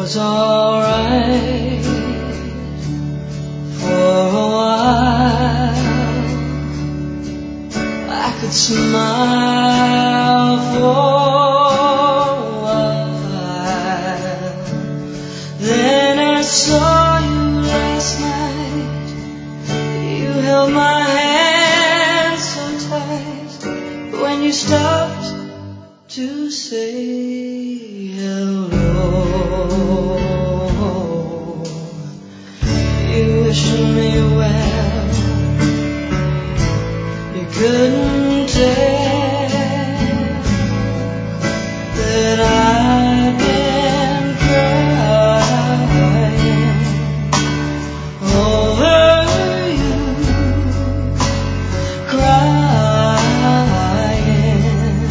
was alright for a while. I could smile for a while. Then I saw you last night. You held my hand so tight. When you stopped to say hello, you wished me well. You couldn't tell that I'd been crying over you, crying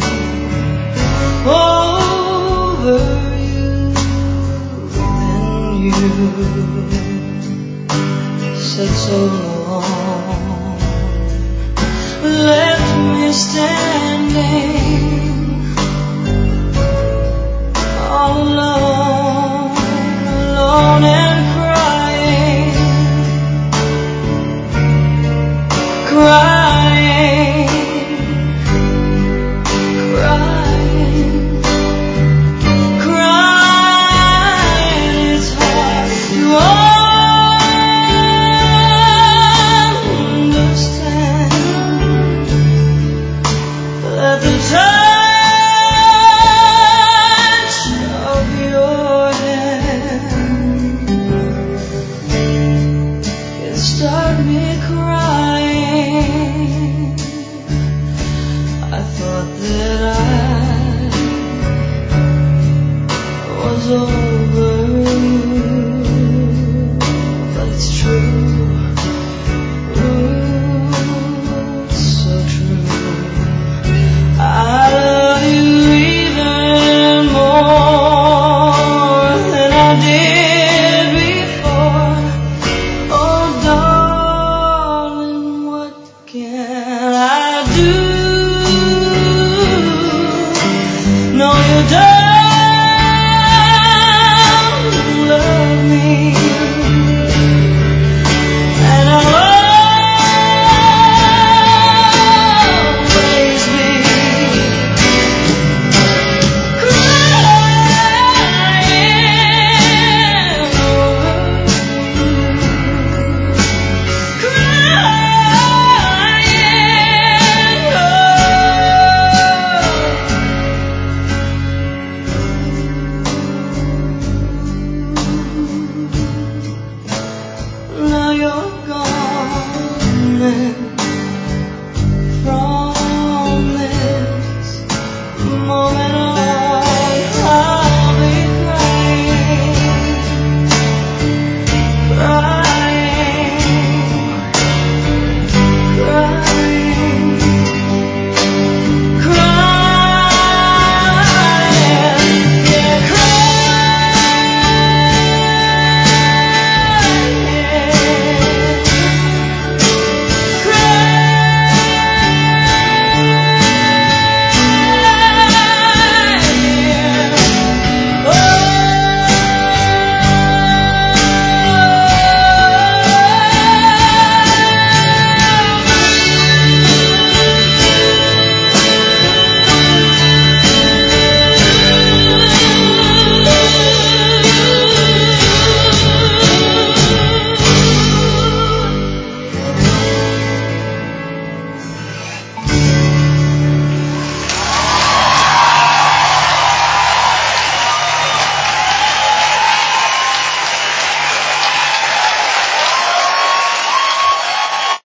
over you. Then you said so long, left me standing all alone, alone and crying, crying, crying, crying. It's hard to understand that the touch of your hand can start me crying. I thought that I was over